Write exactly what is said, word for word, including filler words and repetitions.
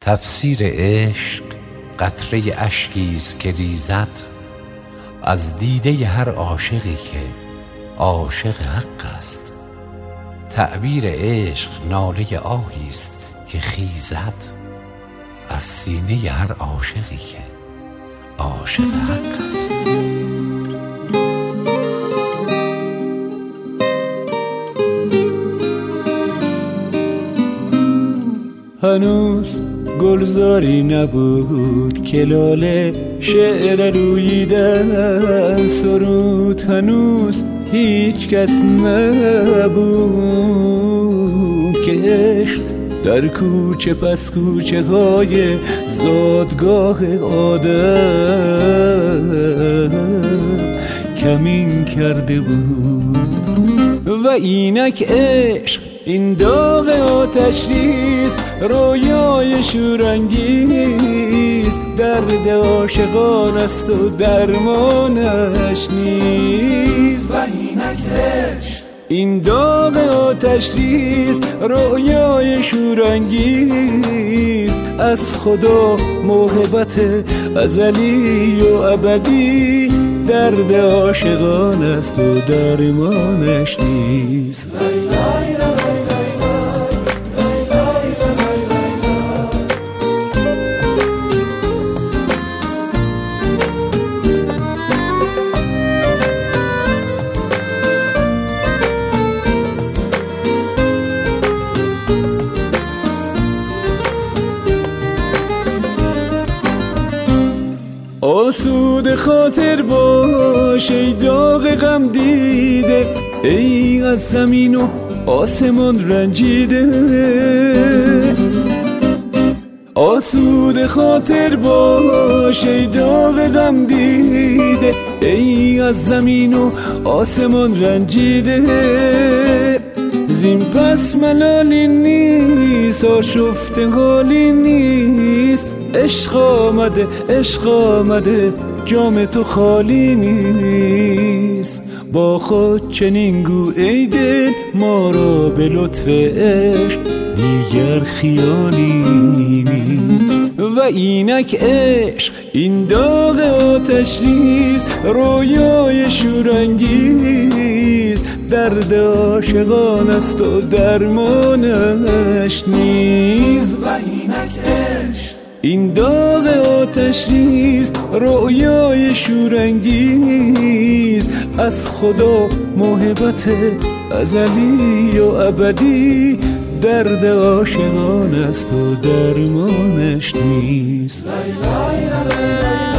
تفسیر عشق قطره اشکی است که ریزد از دیده هر عاشقی که عاشق حق است. تعبیر عشق ناله آهی است که خیزد از سینه هر عاشقی که عاشق حق است. هنوز گلزاری نبود که لاله شعر روییدن سرود، هنوز هیچ کس نبود که عشق در کوچه پس کوچه های زادگاه آدم کمین کرده بود. و اینک عشق این داغ آتش ریز، رویای شورانگیز، درد عاشقان است و درمانش نیست. و اینک عشق این داغ آتش ریز، رویای شورانگیز، از خدا محبت ازلی و ابدی، درد عاشقان است و درمانش نیست. آسود خاطر باش ای داغ غم دیده، ای از زمین و آسمان رنجیده. آسود خاطر باش ای داغ غم دیده، ای از زمین و آسمان رنجیده. زین پس ملالی نیست، آشفته حالی نیست، عشق آمده عشق آمده جام تو خالی نیست. با خود چنین گو ای دل ما را به لطف عشق دیگر خیالی نیست. و اینک عشق این داغ آتش ریز، رویای شورانگیز، درد عاشقان است و درمانش نیست. و اینک عشق این داغ آتش ریز، رویای شورانگیز، از خدا محبت ازلی و ابدی، درد عاشقان است و درمانش نیست. لای لای لای لای